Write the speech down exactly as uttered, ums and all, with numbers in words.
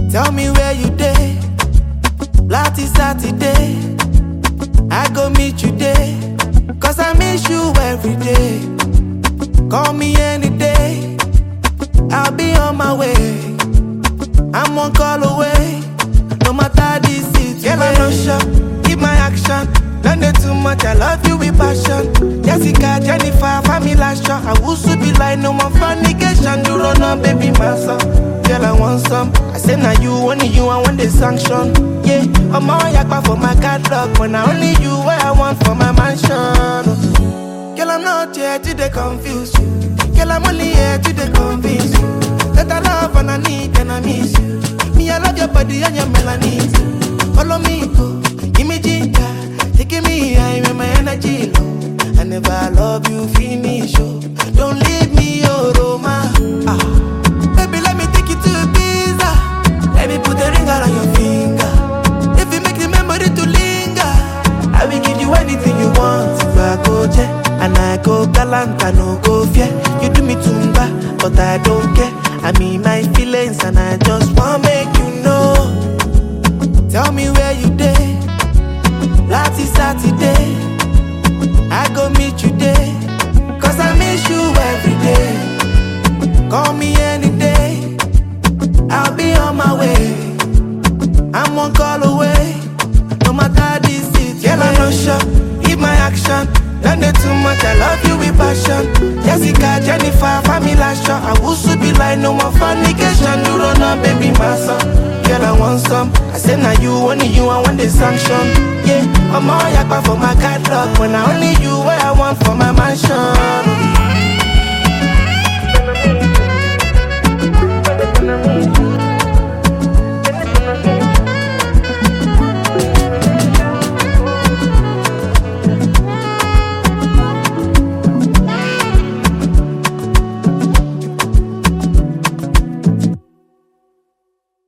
Tell me where you dey. Lati Saturday, I go meet you there. Cause I miss you every day. Call me any day, I'll be on my way. I'm one call away, no matter the situation. Girl, I'm not sure, keep my action. Don't do too much, I love you with passion. Jessica, Jennifer, family last shot. I will soon be like no more fornication. You run up, baby, my son. Girl, I want some. I say now you, only you, I want the sanction. Yeah, I'm all yakba for my catalog. When I only you, where I want for my mansion. Girl, I'm not here to they confuse you. Girl, I'm only here to they convince you that I love and I need and I miss you. Me, I love your body and your melanin. Follow me, go, give me ginger. Taking me high when my energy low. I never love you, finish, oh. Don't leave me, oh, Roma. Ah. Baby, let me take you to Ibiza. Let me put a ring around your finger. If you make the memory to linger, I will give you anything you want. If I go jet and I go galant, I no go fear. You do me tumba, but I don't care. I mean my feelings and I just wanna make you know. Tell me where you dey. Lati Saturday, I go meet you there. Cause I miss you every day. Call me any day, I'll be on my way. I'm one call away, no matter the situation. Girl, I'm not sure, keep my action. Don't do too much, I love you with passion. Jessica, Jennifer, family last shot. I will soon be like no more fornication. You run up, baby, my son. Girl, I want some. I say now you, only you, I want the sanction. Yeah, I'm all yakba for my catalog. When I only you,